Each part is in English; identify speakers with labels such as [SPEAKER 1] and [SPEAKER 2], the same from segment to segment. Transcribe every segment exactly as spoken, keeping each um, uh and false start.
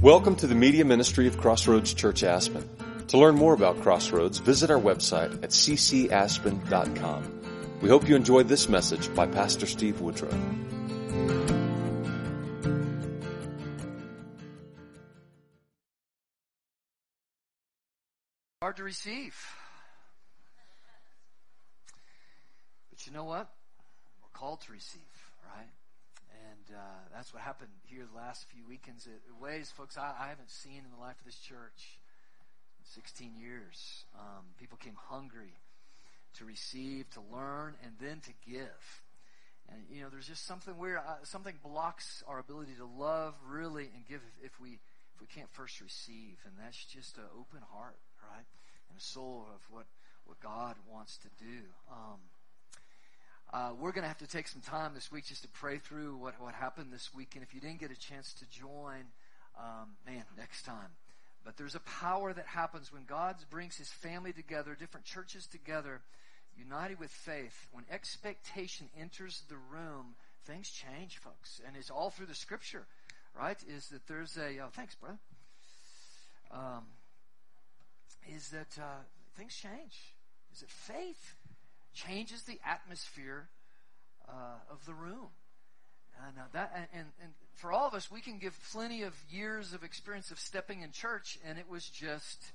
[SPEAKER 1] Welcome to the media ministry of Crossroads Church Aspen. To learn more about Crossroads, visit our website at c c aspen dot com. We hope you enjoyed this message by Pastor Steve Woodrow.
[SPEAKER 2] Hard to receive. But you know what? We're called to receive, right? And uh, that's what happened here the last few weekends. It, it ways, folks, I, I haven't seen in the life of this church in sixteen years. Um, people came hungry to receive, to learn, and then to give. And, you know, there's just something where uh, something blocks our ability to love really and give if, if we if we can't first receive. And that's just an open heart, right? And a soul of what, what God wants to do. Um, uh, we're going to have to take some time this week just to pray through what, what happened this week. And if you didn't get a chance to join, um, man, next time. But there's a power that happens when God brings his family together, different churches together, united with faith. When expectation enters the room, things change, folks. And it's all through the scripture, right? Is that there's a, oh, thanks, brother. Um, is that uh, things change. Is that faith changes the atmosphere uh, of the room. And, uh, that, and, and, and for all of us, we can give plenty of years of experience of stepping in church, and it was just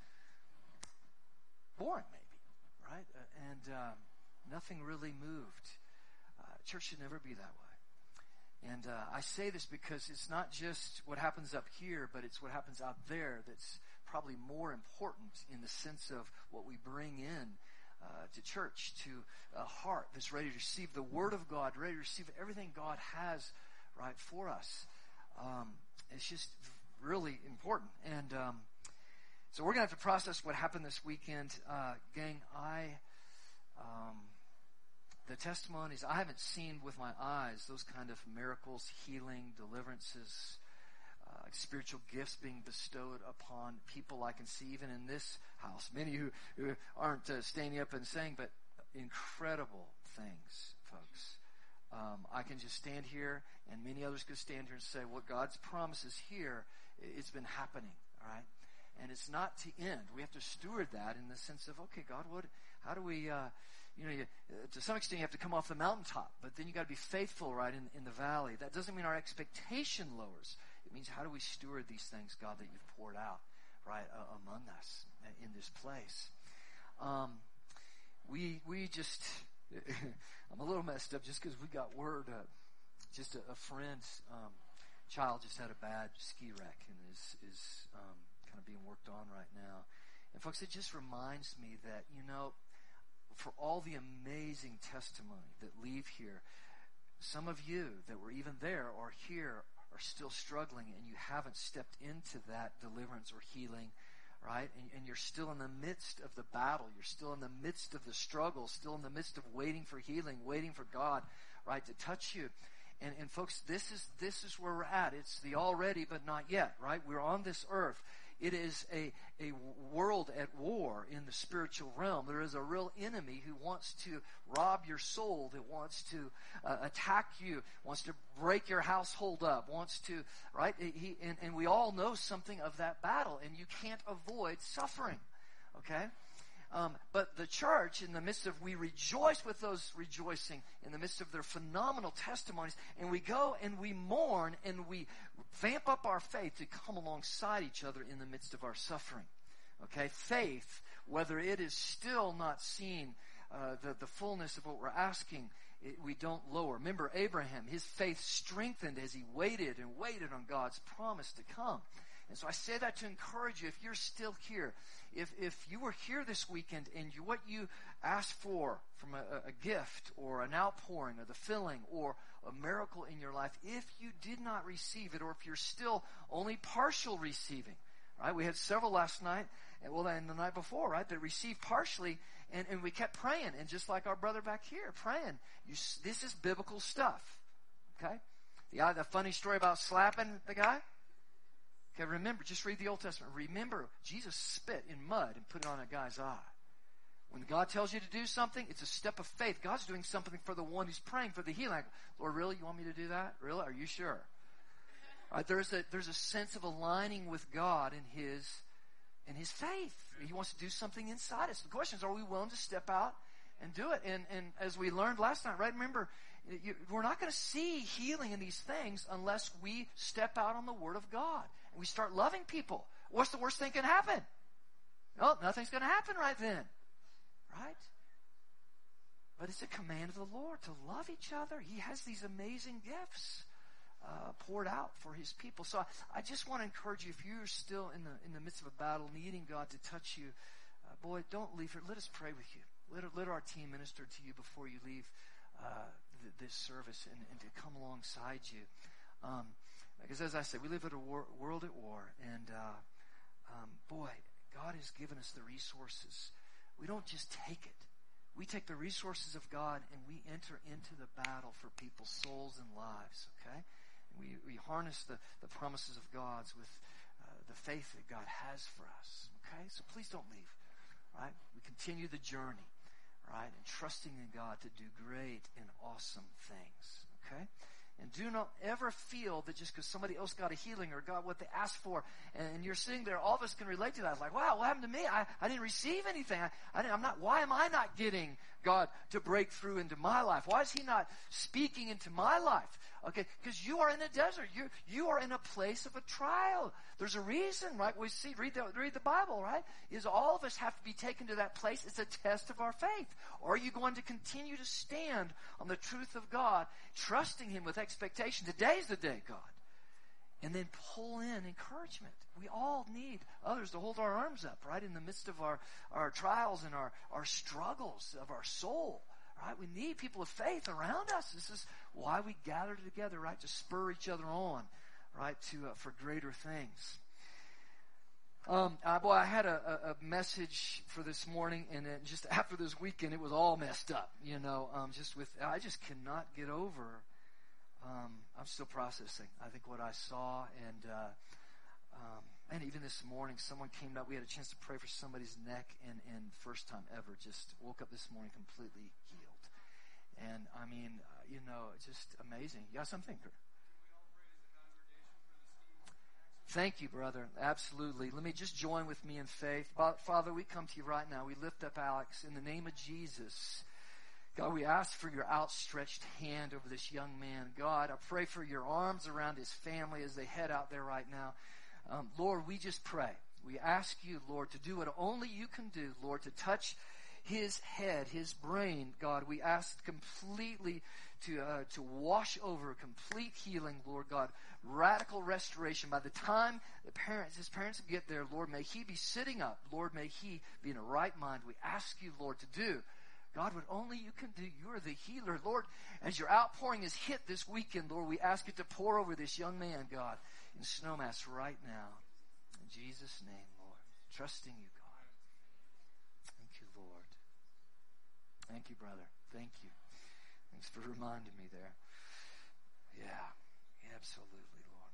[SPEAKER 2] boring, maybe, right? Uh, and um, nothing really moved. Uh, church should never be that way. And uh, I say this because it's not just what happens up here, but it's what happens out there that's probably more important in the sense of what we bring in uh, to church, to a heart that's ready to receive the Word of God, ready to receive everything God has, right, for us. Um, it's just really important. And um, so we're going to have to process what happened this weekend. Uh, gang, I, um, the testimonies, I haven't seen with my eyes those kind of miracles, healing, deliverances, uh, spiritual gifts being bestowed upon people I can see even in this house. Many who, who aren't uh, standing up and saying, but incredible things, folks. Um, I can just stand here, and many others could stand here and say, what God's promises here, it's been happening, all right? And it's not to end. We have to steward that in the sense of, okay, God, what? How do we, uh, you know, you, uh, to some extent you have to come off the mountaintop, but then you got to be faithful, right, in, in the valley. That doesn't mean our expectation lowers. It means how do we steward these things, God, that you've poured out, right, uh, among us in this place. Um, we we just, I'm a little messed up just because we got word, uh, just a, a friend's um, child just had a bad ski wreck and is, is um, kind of being worked on right now. And folks, it just reminds me that, you know, for all the amazing testimony that leave here, some of you that were even there or here are still struggling and you haven't stepped into that deliverance or healing, right? And, and you're still in the midst of the battle. You're still in the midst of the struggle, still in the midst of waiting for healing, waiting for God, right, to touch you. And, and folks, this is this is where we're at. It's the already but not yet, right? We're on this earth. It is a, a world at war in the spiritual realm. There is a real enemy who wants to rob your soul, that wants to uh, attack you, wants to break your household up, wants to, right? He, and, and we all know something of that battle, and you can't avoid suffering, okay? Um, but the church, in the midst of, we rejoice with those rejoicing, in the midst of their phenomenal testimonies, and we go and we mourn and we vamp up our faith to come alongside each other in the midst of our suffering. Okay? Faith, whether it is still not seeing uh, the, the fullness of what we're asking, it, we don't lower. Remember Abraham, his faith strengthened as he waited and waited on God's promise to come. And so I say that to encourage you, if you're still here, if if you were here this weekend and you, what you asked for from a, a gift or an outpouring or the filling or a miracle in your life, if you did not receive it or if you're still only partial receiving, right? We had several last night, and well, and the night before, right, that received partially, and, and we kept praying, and just like our brother back here, praying. You, this is biblical stuff, okay? The, the funny story about slapping the guy? Okay, remember, just read the Old Testament. Remember, Jesus spit in mud and put it on a guy's eye. When God tells you to do something, it's a step of faith. God's doing something for the one who's praying for the healing. Like, Lord, really? You want me to do that? Really? Are you sure? Right? There's a there's a sense of aligning with God in His in His faith. He wants to do something inside us. The question is, are we willing to step out and do it? And and as we learned last night, right? Remember, you, we're not going to see healing in these things unless we step out on the Word of God and we start loving people. What's the worst thing can happen? No, nothing's going to happen right then, right? But it's a command of the Lord to love each other. He has these amazing gifts uh, poured out for His people. So I, I just want to encourage you, if you're still in the in the midst of a battle, needing God to touch you, uh, boy, don't leave here. Let us pray with you. Let, let our team minister to you before you leave uh, th- this service and, and to come alongside you. Um, because as I said, we live in a war, world at war. And uh, um, boy, God has given us the resources. We don't just take it. We take the resources of God and we enter into the battle for people's souls and lives, okay? And we, we harness the, the promises of God's with uh, the faith that God has for us, okay? So please don't leave, right? We continue the journey, right? And trusting in God to do great and awesome things, okay? And do not ever feel that just because somebody else got a healing or got what they asked for, and you're sitting there, all of us can relate to that. It's like, wow, what happened to me? I, I didn't receive anything. I, I didn't, I'm not. Why am I not getting God to break through into my life? Why is He not speaking into my life? Okay, because you are in a desert. You you are in a place of a trial. There's a reason, right? We see, read the read the Bible, right? Is all of us have to be taken to that place. It's a test of our faith. Or are you going to continue to stand on the truth of God, trusting Him with expectation? Today's the day, God. And then pull in encouragement. We all need others to hold our arms up, right? In the midst of our, our trials and our, our struggles of our soul, right? We need people of faith around us. This is why we gather together, right? To spur each other on, right? To uh, for greater things. Um, uh, boy, I had a, a, a message for this morning, and then just after this weekend, it was all messed up. You know, um, just with I just cannot get over. Um, I'm still processing. I think what I saw, and uh, um, and even this morning, someone came up. We had a chance to pray for somebody's neck, and and first time ever, just woke up this morning completely healed. And I mean, uh, you know, just amazing. You got something? Thank you, brother. Absolutely. Let me just join with me in faith. Father, we come to you right now. We lift up Alex in the name of Jesus. God, we ask for your outstretched hand over this young man. God, I pray for your arms around his family as they head out there right now. Um, Lord, we just pray. We ask you, Lord, to do what only you can do, Lord, to touch his head, his brain. God, we ask completely to uh, to wash over complete healing, Lord God, radical restoration. By the time the parents, his parents get there, Lord, may he be sitting up. Lord, may he be in a right mind. We ask you, Lord, to do, God, what only you can do. You are the healer. Lord, as your outpouring is hit this weekend, Lord, we ask you to pour over this young man, God, in Snowmass right now. In Jesus' name, Lord. Trusting you, God. Thank you, Lord. Thank you, brother. Thank you. Thanks for reminding me there. Yeah, absolutely, Lord.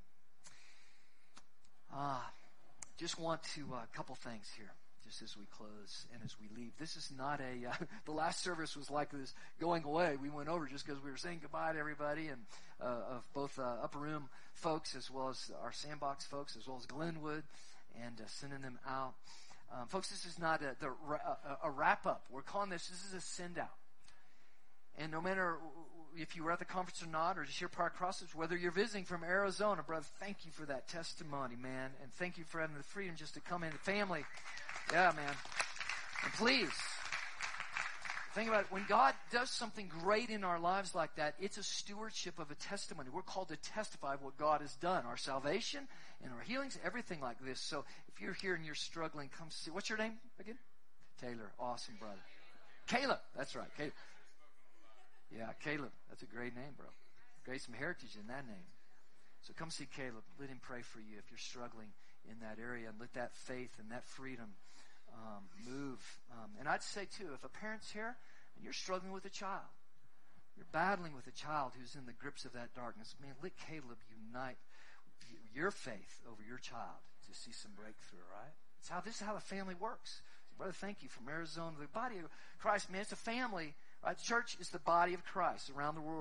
[SPEAKER 2] Ah, just want to, a uh, couple things here, just as we close and as we leave. This is not a, uh, the last service was like this going away. We went over just because we were saying goodbye to everybody, and uh, of both uh, Upper Room folks as well as our Sandbox folks, as well as Glenwood, and uh, sending them out. Um, folks, this is not a, the, a, a wrap-up. We're calling this, this is a send-out. And no matter if you were at the conference or not, or just here at Park Crossroads, whether you're visiting from Arizona, brother, thank you for that testimony, man. And thank you for having the freedom just to come in. Family, yeah, man. And please, think about it. When God does something great in our lives like that, it's a stewardship of a testimony. We're called to testify of what God has done. Our salvation and our healings, everything like this. So if you're here and you're struggling, come see. What's your name again? Taylor. Awesome, brother. Caleb. That's right. Caleb. Yeah, Caleb. That's a great name, bro. Great, some heritage in that name. So come see Caleb. Let him pray for you if you're struggling in that area, and let that faith and that freedom um, move. Um, and I'd say, too, if a parent's here and you're struggling with a child, you're battling with a child who's in the grips of that darkness, man, let Caleb unite your faith over your child to see some breakthrough, right? It's how, this is how the family works. So, brother, thank you from Arizona. The body of Christ, man, it's a family. Right? The church is the body of Christ around the world.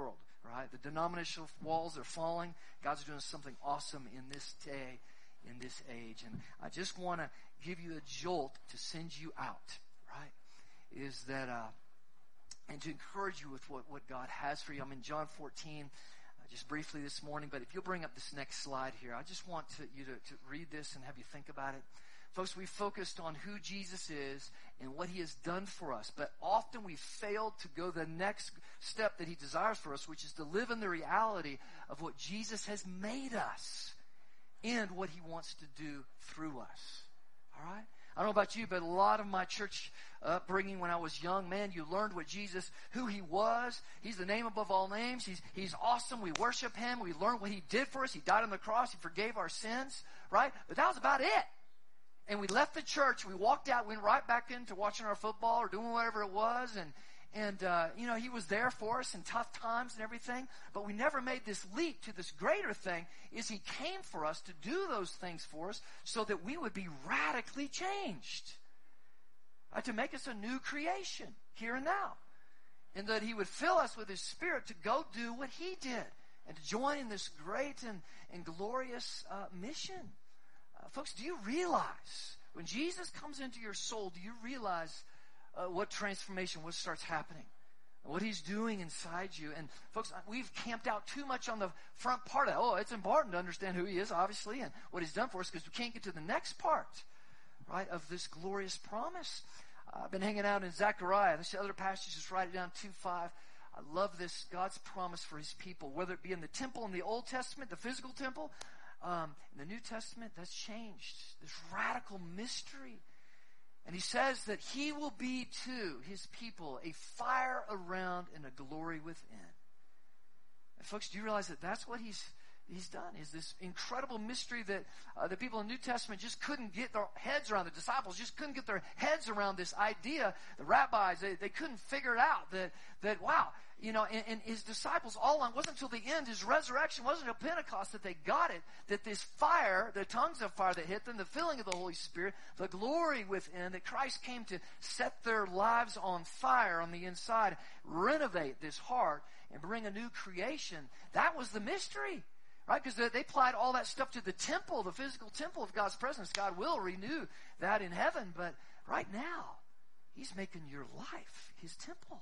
[SPEAKER 2] right? The denominational walls are falling. God's doing something awesome in this day, in this age. And I just want to give you a jolt to send you out, right? Is that, uh, and to encourage you with what, what God has for you. I'm in John fourteen, uh, just briefly this morning, but if you'll bring up this next slide here, I just want to, you to, to read this and have you think about it. Folks, we focused on who Jesus is and what he has done for us, but often we failed to go the next step that he desires for us, which is to live in the reality of what Jesus has made us and what he wants to do through us. All right? I don't know about you, but a lot of my church upbringing when I was young, man, you learned what Jesus, who he was. He's the name above all names. He's, he's awesome. We worship him. We learned what he did for us. He died on the cross. He forgave our sins, right? But that was about it. And we left the church, we walked out, went right back into watching our football or doing whatever it was, and, and uh, you know, he was there for us in tough times and everything, but we never made this leap to this greater thing, is he came for us to do those things for us so that we would be radically changed, uh, to make us a new creation here and now, and that he would fill us with his Spirit to go do what he did, and to join in this great and, and glorious uh, mission. Uh, folks, do you realize when Jesus comes into your soul, do you realize uh, what transformation, what starts happening, what he's doing inside you? And folks, we've camped out too much on the front part of that. Oh, it's important to understand who he is, obviously, and what he's done for us, because we can't get to the next part, right, of this glorious promise. Uh, I've been hanging out in Zechariah. This other passage, just write it down, two five. I love this, God's promise for his people, whether it be in the temple in the Old Testament, the physical temple. Um, in the New Testament, that's changed. This radical mystery. And he says that he will be to his people a fire around and a glory within. And folks, do you realize that that's what he's he's done? Is this incredible mystery that uh, the people in the New Testament just couldn't get their heads around. The disciples just couldn't get their heads around this idea. The rabbis, they, they couldn't figure it out. That, that wow, you know, and, and his disciples all along, wasn't until the end, his resurrection, wasn't until Pentecost that they got it, that this fire, the tongues of fire that hit them, the filling of the Holy Spirit, the glory within, that Christ came to set their lives on fire on the inside, renovate this heart, and bring a new creation. That was the mystery. Right? Because they applied all that stuff to the temple, the physical temple of God's presence. God will renew that in heaven. But right now, he's making your life his temple.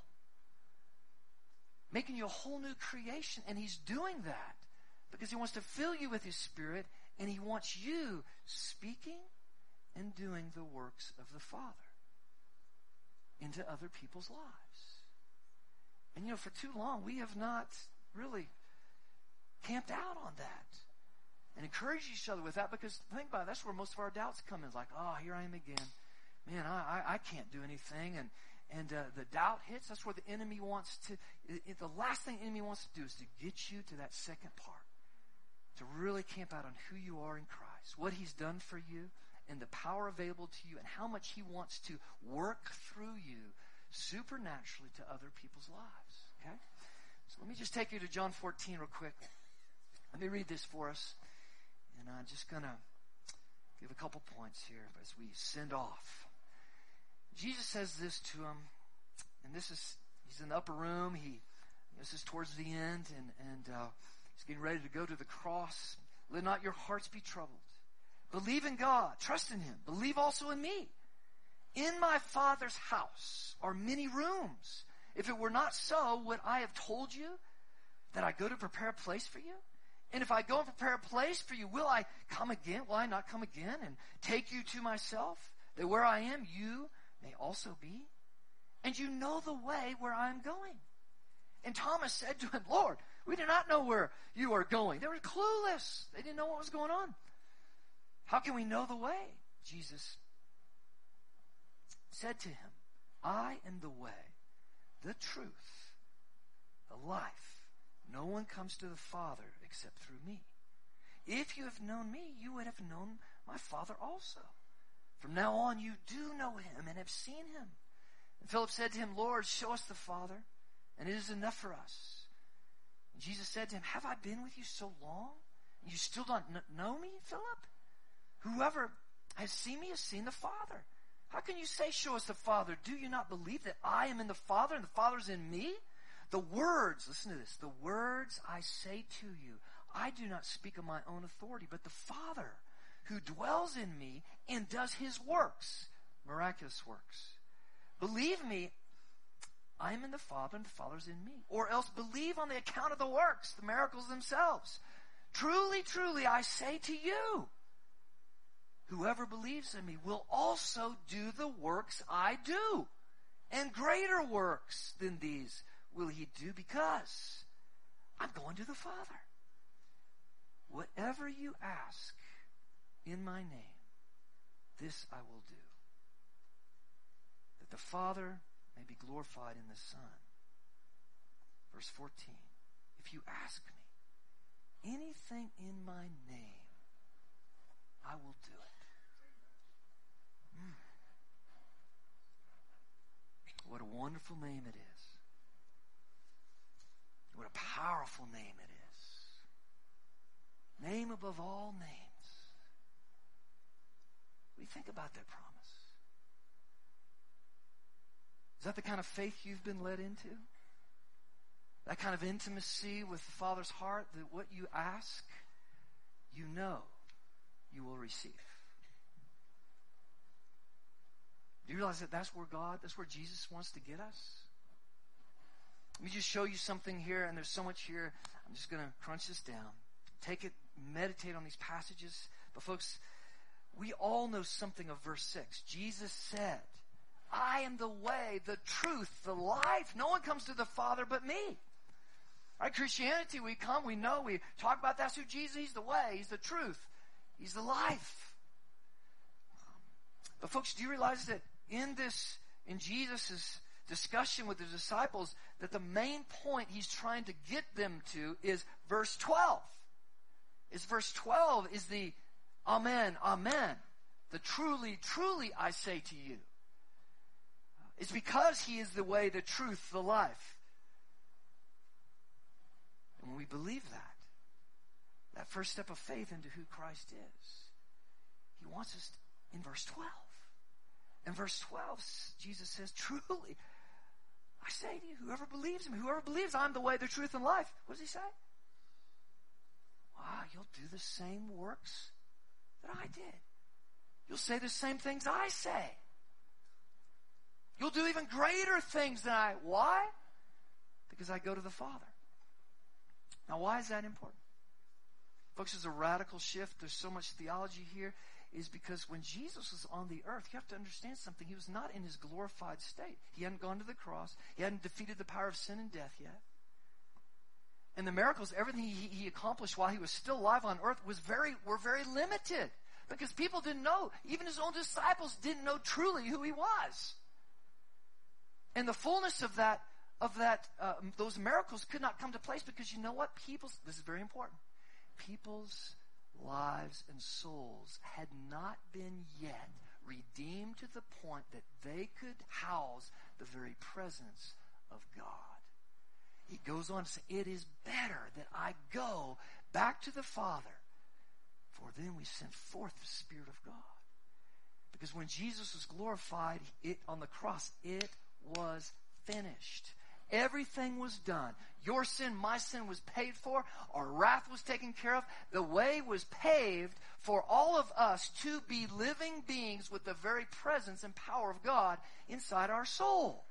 [SPEAKER 2] Making you a whole new creation. And he's doing that because he wants to fill you with his Spirit. And he wants you speaking and doing the works of the Father into other people's lives. And you know, for too long, we have not really camped out on that and encourage each other with that, because think about it, that's where most of our doubts come in. It's like, oh, here I am again. Man, I, I, I can't do anything. And, and uh, the doubt hits. That's where the enemy wants to, it, it, the last thing the enemy wants to do is to get you to that second part, to really camp out on who you are in Christ, what he's done for you, and the power available to you, and how much he wants to work through you supernaturally to other people's lives. Okay? So let me just take you to John fourteen real quick. Let me read this for us, and I'm just going to give a couple points here as we send off. Jesus says this to him, and this is, he's in the upper room. He, this is towards the end, and, and uh, he's getting ready to go to the cross. Let not your hearts be troubled. Believe in God. Trust in him. Believe also in me. In my Father's house are many rooms. If it were not so, would I have told you that I go to prepare a place for you? And if I go and prepare a place for you, will I come again? Will I not come again and take you to myself, that where I am, you may also be? And you know the way where I am going. And Thomas said to him, Lord, we do not know where you are going. They were clueless. They didn't know what was going on. How can we know the way? Jesus said to him, I am the way, the truth, the life. No one comes to the Father except through me. If you have known me, you would have known my Father also. From now on, you do know him and have seen him. And Philip said to him, Lord, show us the Father, and it is enough for us. And Jesus said to him, have I been with you so long, and you still don't know me, Philip? Whoever has seen me has seen the Father. How can you say, show us the Father? Do you not believe that I am in the Father and the Father is in me? The words, listen to this, the words I say to you, I do not speak of my own authority, but the Father who dwells in me and does his works, miraculous works. Believe me, I am in the Father and the Father is in me. Or else believe on the account of the works, the miracles themselves. Truly, truly, I say to you, whoever believes in me will also do the works I do. And greater works than these will he do, because I'm going to the Father. Whatever you ask in my name, this I will do, that the Father may be glorified in the Son. Verse fourteen, if you ask me anything in my name, I will do it. Mm. What a wonderful name it is. What a powerful name it is. Name above all names. What do you think about that promise? Is that the kind of faith you've been led into? That kind of intimacy with the Father's heart, that what you ask, you know you will receive. Do you realize that that's where God, that's where Jesus wants to get us? Let me just show you something here, and there's so much here. I'm just going to crunch this down. Take it, meditate on these passages. But folks, we all know something of verse six. Jesus said, I am the way, the truth, the life. No one comes to the Father but me. Right? Christianity, we come, we know, we talk about that's who Jesus, he's the way, he's the truth, he's the life. But folks, do you realize that in this, in Jesus' discussion with the disciples, that the main point he's trying to get them to is verse twelve. Is verse twelve is the amen, amen. The truly, truly I say to you. It's because he is the way, the truth, the life. And when we believe that, that first step of faith into who Christ is, he wants us to, in verse twelve. In verse twelve, Jesus says, truly, I say to you, whoever believes in me, whoever believes I'm the way, the truth, and life. What does he say? Wow, you'll do the same works that I did. You'll say the same things I say. You'll do even greater things than I. Why? Because I go to the Father. Now, why is that important? Folks, there's a radical shift. There's so much theology here. Is because when Jesus was on the earth, you have to understand something. He was not in his glorified state. He hadn't gone to the cross. He hadn't defeated the power of sin and death yet. And the miracles, everything he, he accomplished while he was still alive on earth was very, were very limited. Because people didn't know. Even his own disciples didn't know truly who he was. And the fullness of that, of that, uh, those miracles could not come to place because you know what? People's, this is very important. People's lives and souls had not been yet redeemed to the point that they could house the very presence of God. He goes on to say, it is better that I go back to the Father, for then we send forth the Spirit of God. Because when Jesus was glorified it, on the cross, it was finished. Everything was done. Your sin, my sin was paid for. Our wrath was taken care of. The way was paved for all of us to be living beings with the very presence and power of God inside our soul.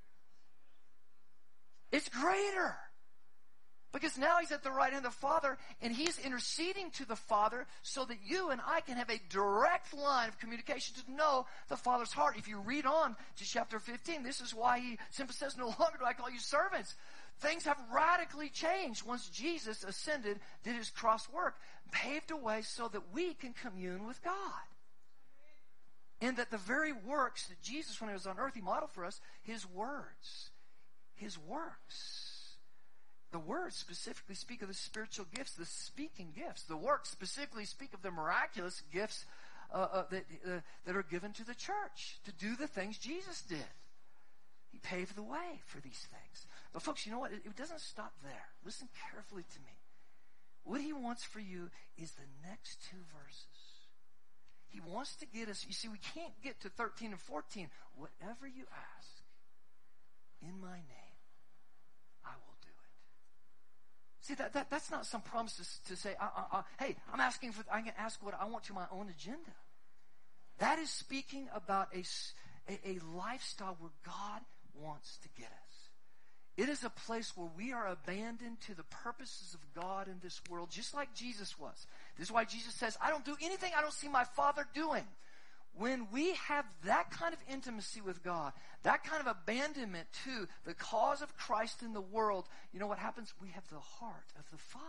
[SPEAKER 2] It's greater. Because now he's at the right hand of the Father, and he's interceding to the Father so that you and I can have a direct line of communication to know the Father's heart. If you read on to chapter fifteen, this is why he simply says, no longer do I call you servants. Things have radically changed once Jesus ascended, did his cross work, paved a way so that we can commune with God. And that the very works that Jesus, when he was on earth, he modeled for us, his words, his works. The words specifically speak of the spiritual gifts, the speaking gifts. The works specifically speak of the miraculous gifts uh, uh, that, uh, that are given to the church to do the things Jesus did. He paved the way for these things. But folks, you know what? It, it doesn't stop there. Listen carefully to me. What he wants for you is the next two verses. He wants to get us, you see, we can't get to thirteen and fourteen. Whatever you ask in my name, I See, that, that that's not some promise to, to say, uh, uh, uh, hey, I'm asking for, I can ask what I want to my own agenda. That is speaking about a, a, a lifestyle where God wants to get us. It is a place where we are abandoned to the purposes of God in this world, just like Jesus was. This is why Jesus says, I don't do anything I don't see my Father doing. When we have that kind of intimacy with God, that kind of abandonment to the cause of Christ in the world, you know what happens? We have the heart of the Father.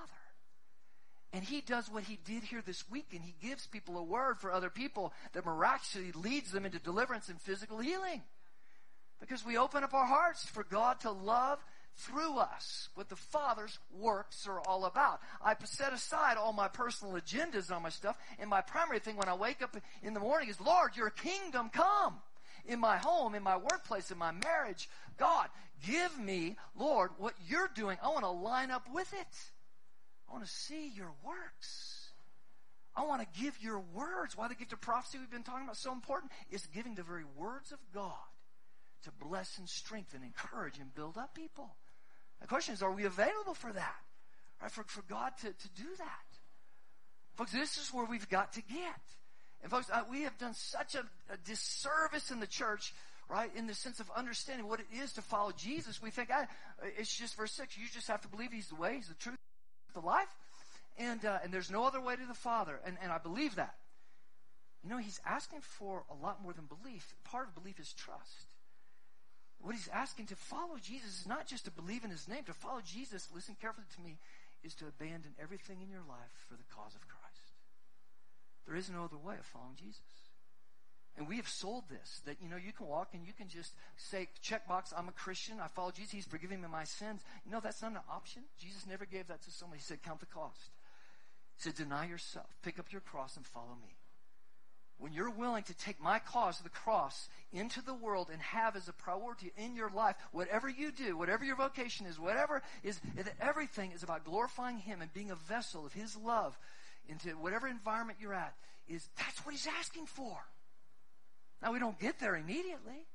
[SPEAKER 2] And He does what He did here this week, and He gives people a word for other people that miraculously leads them into deliverance and physical healing. Because we open up our hearts for God to love through us what the Father's works are all about. I set aside all my personal agendas on my stuff, and my primary thing when I wake up in the morning is, Lord, your kingdom come in my home, in my workplace, in my marriage. God, give me, Lord, what you're doing. I want to line up with it. I want to see your works. I want to give your words. Why the gift of prophecy we've been talking about so important is giving the very words of God to bless and strengthen, encourage, and build up people. The question is, are we available for that? Right? For, for God to, to do that. Folks, this is where we've got to get. And folks, uh, we have done such a, a disservice in the church, right, in the sense of understanding what it is to follow Jesus. We think, I, it's just verse six. You just have to believe He's the way, He's the truth, the life. And, uh, and there's no other way to the Father. And, and I believe that. You know, He's asking for a lot more than belief. Part of belief is trust. What He's asking to follow Jesus is not just to believe in His name. To follow Jesus, listen carefully to me, is to abandon everything in your life for the cause of Christ. There is no other way of following Jesus. And we have sold this, that, you know, you can walk and you can just say, checkbox, I'm a Christian, I follow Jesus, He's forgiving me my sins. You know, that's not an option. Jesus never gave that to somebody. He said, count the cost. He said, deny yourself, pick up your cross and follow me. When you're willing to take my cause, the cross, into the world and have as a priority in your life, whatever you do, whatever your vocation is, whatever is, everything is about glorifying Him and being a vessel of His love into whatever environment you're at, is that's what He's asking for. Now, we don't get there immediately,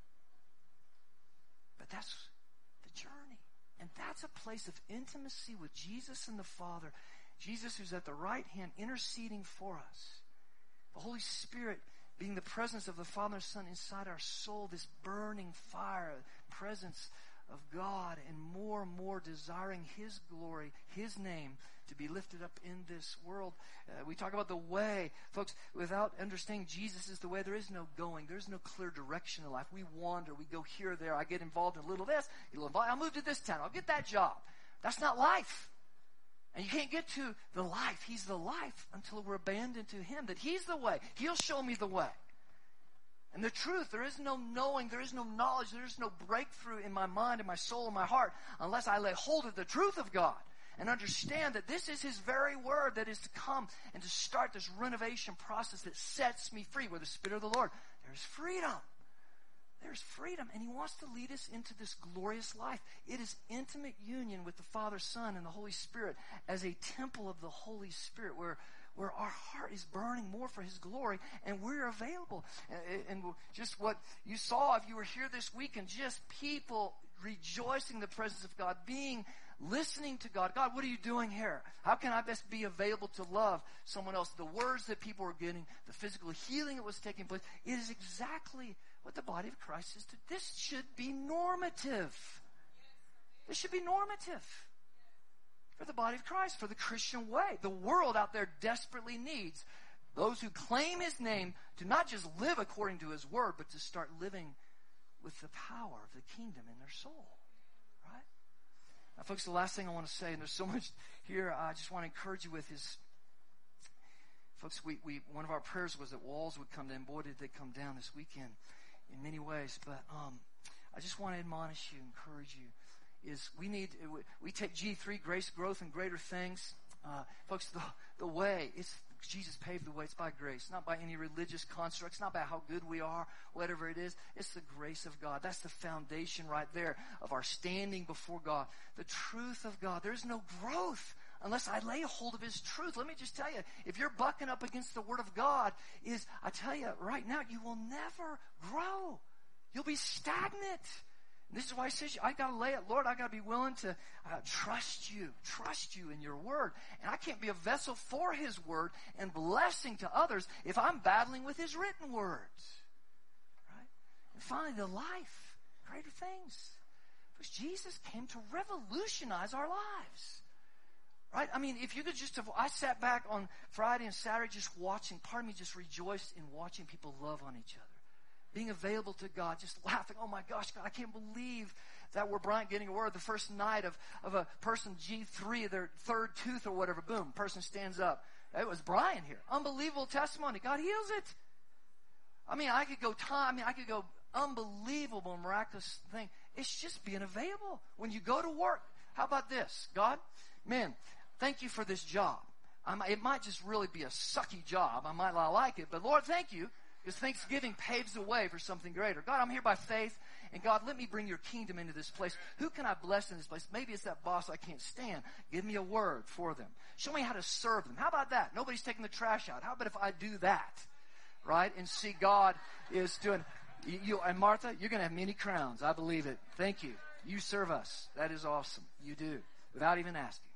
[SPEAKER 2] but that's the journey. And that's a place of intimacy with Jesus and the Father. Jesus, who's at the right hand interceding for us. The Holy Spirit being the presence of the Father and Son inside our soul, this burning fire, presence of God, and more and more desiring His glory, His name to be lifted up in this world. Uh, we talk about the way. Folks, without understanding Jesus is the way, there is no going. There's no clear direction in life. We wander. We go here or there. I get involved in a little this. A little involved. I'll move to this town. I'll get that job. That's not life. And you can't get to the life. He's the life until we're abandoned to Him, that He's the way. He'll show me the way. And the truth, there is no knowing, there is no knowledge, there is no breakthrough in my mind and my soul and my heart unless I lay hold of the truth of God and understand that this is His very word that is to come and to start this renovation process that sets me free. Where the Spirit of the Lord, there's freedom. There's freedom, and He wants to lead us into this glorious life. It is intimate union with the Father, Son, and the Holy Spirit as a temple of the Holy Spirit where, where our heart is burning more for His glory, and we're available. And, and just what you saw if you were here this week, and just people rejoicing in the presence of God, being listening to God. God, what are you doing here? How can I best be available to love someone else? The words that people were getting, the physical healing that was taking place, it is exactly what the body of Christ is to. This should be normative. This should be normative for the body of Christ, for the Christian way. The world out there desperately needs those who claim His name to not just live according to His word, but to start living with the power of the kingdom in their soul. Right? Now, folks, the last thing I want to say, and there's so much here I just want to encourage you with, is, folks, we, we one of our prayers was that walls would come down. Boy, did they come down this weekend in many ways. But um, I just want to admonish you, encourage you, is we need, we take G three, grace, growth, and greater things. Uh, folks, the, the way, it's Jesus paved the way. It's by grace, not by any religious constructs, not by how good we are, whatever it is. It's the grace of God. That's the foundation right there of our standing before God. The truth of God. There's no growth unless I lay hold of His truth. Let me just tell you, if you're bucking up against the Word of God, is, I tell you right now, you will never grow. You'll be stagnant. This is why he says, I got to lay it. Lord, I got to be willing to uh, trust you, trust you in your word. And I can't be a vessel for his word and blessing to others if I'm battling with his written words. Right? And finally, the life, greater things. Because Jesus came to revolutionize our lives. Right? I mean, if you could just have, I sat back on Friday and Saturday just watching, part of me just rejoiced in watching people love on each other. Being available to God, just laughing. Oh my gosh, God, I can't believe that we're Bryant getting a word the first night of, of a person G three, their third tooth or whatever. Boom, person stands up. It was Brian here. Unbelievable testimony. God heals it. I mean, I could go time. I mean, I could go unbelievable, miraculous thing. It's just being available. When you go to work, how about this? God, man, thank you for this job. I might, it might just really be a sucky job. I might not like it, but Lord, thank you. Because Thanksgiving paves the way for something greater. God, I'm here by faith. And God, let me bring your kingdom into this place. Who can I bless in this place? Maybe it's that boss I can't stand. Give me a word for them. Show me how to serve them. How about that? Nobody's taking the trash out. How about if I do that? Right? And see God is doing... You, you and Martha, you're going to have many crowns. I believe it. Thank you. You serve us. That is awesome. You do. Without even asking.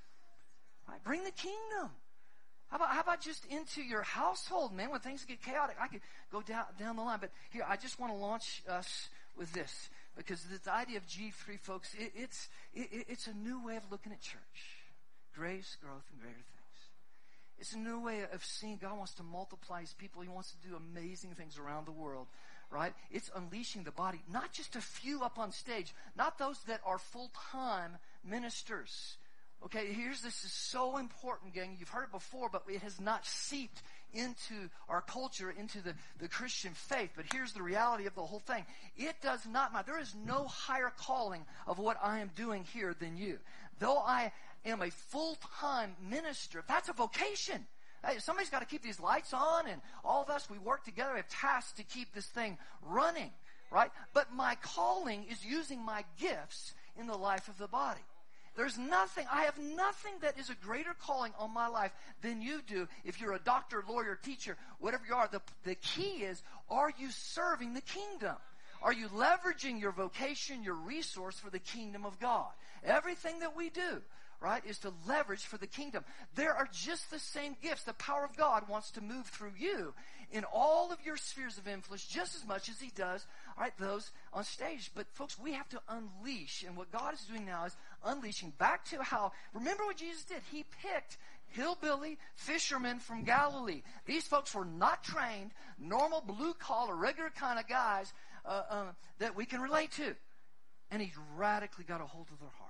[SPEAKER 2] Right? Bring the kingdom. How about, how about just into your household, man? When things get chaotic, I could go down, down the line. But here, I just want to launch us with this. Because this idea of G three, folks, it, it's, it, it's a new way of looking at church. Grace, growth, and greater things. It's a new way of seeing God wants to multiply his people. He wants to do amazing things around the world, right? It's unleashing the body, not just a few up on stage, not those that are full-time ministers. Okay, here's this is so important, gang. You've heard it before, but it has not seeped into our culture, into the, the Christian faith. But here's the reality of the whole thing. It does not matter. There is no higher calling of what I am doing here than you. Though I am a full-time minister, that's a vocation. Hey, somebody's got to keep these lights on, and all of us, we work together. We have tasks to keep this thing running, right? But my calling is using my gifts in the life of the body. There's nothing, I have nothing that is a greater calling on my life than you do. If you're a doctor, lawyer, teacher, whatever you are, the, the key is, are you serving the kingdom? Are you leveraging your vocation, your resource for the kingdom of God? Everything that we do, right, is to leverage for the kingdom. There are just the same gifts. The power of God wants to move through you in all of your spheres of influence just as much as he does, all right, those on stage. But folks, we have to unleash, and what God is doing now is unleashing back to how, remember what Jesus did? He picked hillbilly fishermen from Galilee. These folks were not trained, normal, blue-collar, regular kind of guys uh, uh, that we can relate to. And he radically got a hold of their heart.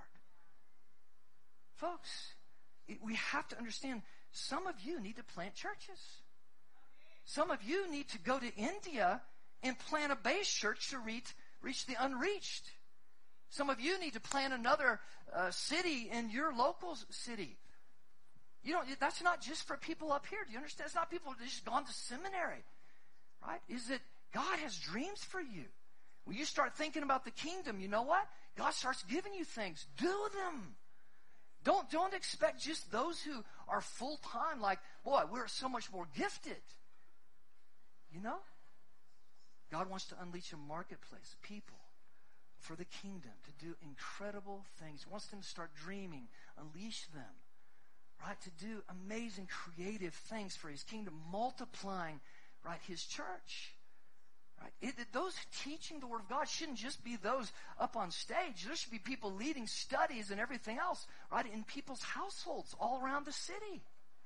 [SPEAKER 2] Folks, it, we have to understand, some of you need to plant churches. Some of you need to go to India and plant a base church to reach, reach the unreached. Some of you need to plant another uh, city in your local city. You know, that's not just for people up here. Do you understand? It's not people who have just gone to seminary, right? Is that God has dreams for you. When you start thinking about the kingdom, you know what? God starts giving you things. Do them. Don't, don't expect just those who are full-time, like, boy, we're so much more gifted. You know? God wants to unleash a marketplace, people, for the kingdom, to do incredible things. He wants them to start dreaming, unleash them, right? To do amazing, creative things for his kingdom, multiplying, right, his church. Right? It, it, those teaching the Word of God shouldn't just be those up on stage. There should be people leading studies and everything else, right, in people's households all around the city.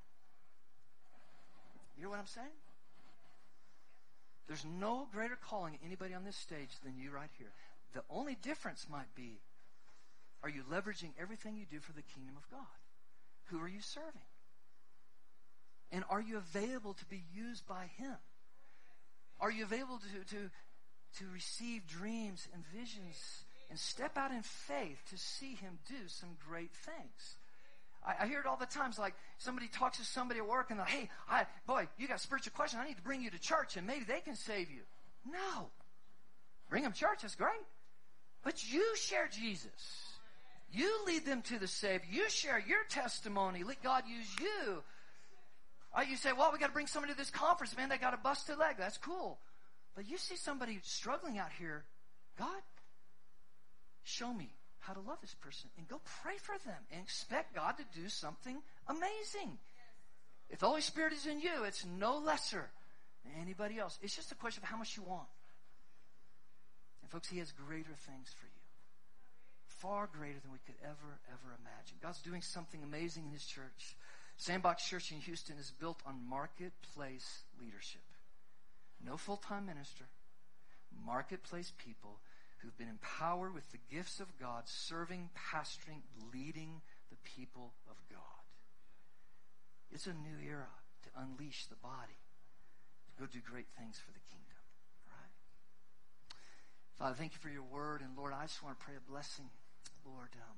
[SPEAKER 2] You know what I'm saying? There's no greater calling anybody on this stage than you right here. The only difference might be, are you leveraging everything you do for the kingdom of God? Who are you serving? And are you available to be used by him? Are you available to, to, to receive dreams and visions and step out in faith to see him do some great things? I, I hear it all the times, like somebody talks to somebody at work and they're like, hey, I, boy, you got a spiritual question. I need to bring you to church and maybe they can save you. No. Bring them to church, that's great. But you share Jesus. You lead them to the Savior. You share your testimony. Let God use you. Uh, you say, well, we got to bring somebody to this conference. Man, they got a busted leg. That's cool. But you see somebody struggling out here. God, show me how to love this person, and go pray for them and expect God to do something amazing. If the Holy Spirit is in you, it's no lesser than anybody else. It's just a question of how much you want. And folks, He has greater things for you. Far greater than we could ever, ever imagine. God's doing something amazing in His church. Sandbox Church in Houston is built on marketplace leadership. No full-time minister. Marketplace people who've been empowered with the gifts of God, serving, pastoring, leading the people of God. It's a new era to unleash the body, to go do great things for the kingdom. Right? Father, thank you for your word. And Lord, I just want to pray a blessing, Lord, um,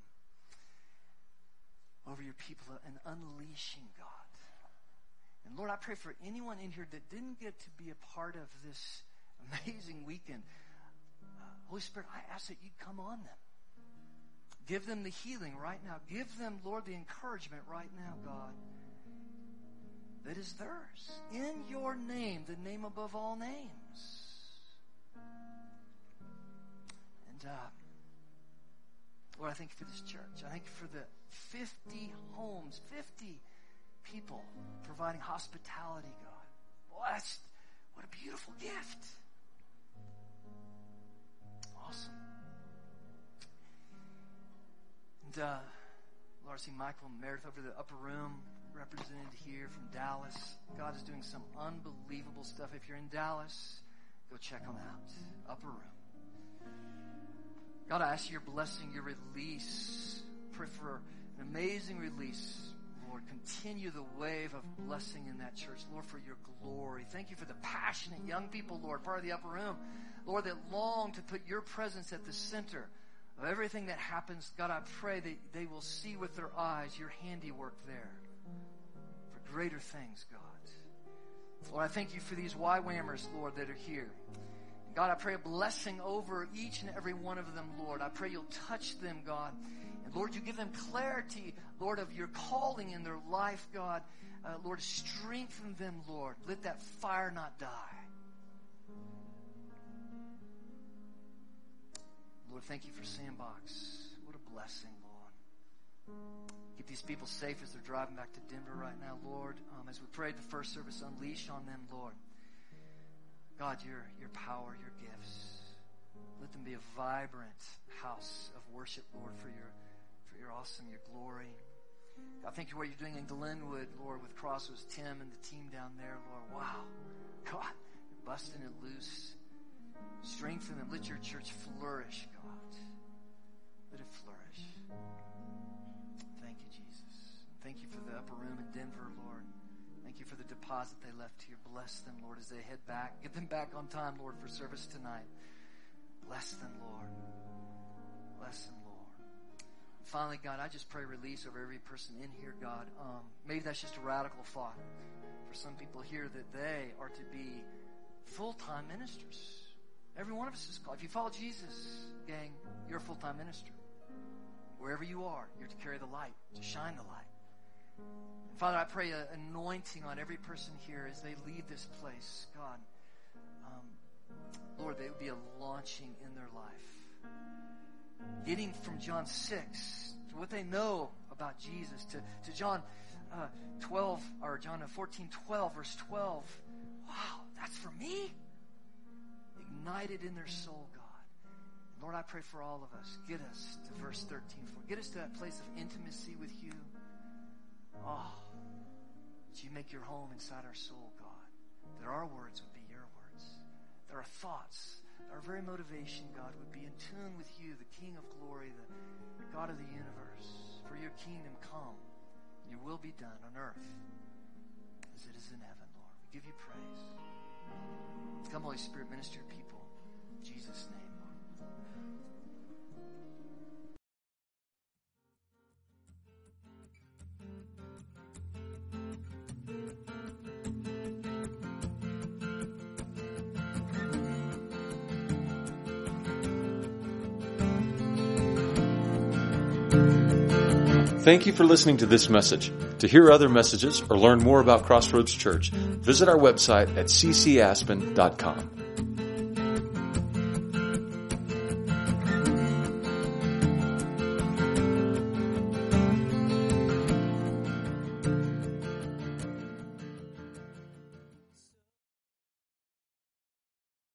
[SPEAKER 2] over your people and unleashing, God. And Lord, I pray for anyone in here that didn't get to be a part of this amazing weekend. Uh, Holy Spirit, I ask that you come on them. Give them the healing right now. Give them, Lord, the encouragement right now, God, that is theirs. In your name, the name above all names. And, uh, Lord, I thank you for this church. I thank you for the fifty homes, fifty people providing hospitality, God. Boy, that's, what a beautiful gift. Awesome. And, uh, Lord, I see Michael and Meredith over the upper room, represented here from Dallas. God is doing some unbelievable stuff. If you're in Dallas, go check them out. Upper room. God, I ask your blessing, your release. Pray for an amazing release. Lord, continue the wave of blessing in that church. Lord, for your glory. Thank you for the passionate young people, Lord, part of the upper room. Lord, that long to put your presence at the center of everything that happens. God, I pray that they will see with their eyes your handiwork there for greater things, God. Lord, I thank you for these Y-WAMers, Lord, that are here. God, I pray a blessing over each and every one of them, Lord. I pray you'll touch them, God. And Lord, you give them clarity, Lord, of your calling in their life, God. Uh, Lord, strengthen them, Lord. Let that fire not die. Lord, thank you for Sandbox. What a blessing, Lord. Keep these people safe as they're driving back to Denver right now, Lord. Um, as we prayed the first service, unleash on them, Lord. God, your, your power, your gifts. Let them be a vibrant house of worship, Lord, for your for your awesome, your glory. God, thank you for what you're doing in Glenwood, Lord, with Crossroads, Tim and the team down there, Lord. Wow. God, you're busting it loose. Strengthen them. Let your church flourish, God. Let it flourish. Thank you, Jesus. Thank you for the upper room in Denver, Lord. Thank you for the deposit they left here. Bless them, Lord, as they head back. Get them back on time, Lord, for service tonight. Bless them, Lord. Bless them, Lord. Finally, God, I just pray release over every person in here, God. Um, maybe that's just a radical thought for some people here, that they are to be full-time ministers. Every one of us is called. If you follow Jesus, gang, you're a full-time minister. Wherever you are, you're to carry the light, to shine the light. And Father, I pray an anointing on every person here as they leave this place. God, um, Lord, they would be a launching in their life. Getting from John six to what they know about Jesus to, to John uh, twelve, or John fourteen twelve, verse twelve. Wow, that's for me? Ignited in their soul, God. And Lord, I pray for all of us. Get us to verse thirteen. Get us to that place of intimacy with you. Oh, that you make your home inside our soul, God. That our words would be your words. That our thoughts, our very motivation, God, would be in tune with you, the King of glory, the God of the universe. For your kingdom come, and your will be done on earth as it is in heaven, Lord. We give you praise. Come, Holy Spirit, minister your people. In Jesus' name, Lord.
[SPEAKER 1] Thank you for listening to this message. To hear other messages or learn more about Crossroads Church, visit our website at c c aspen dot com.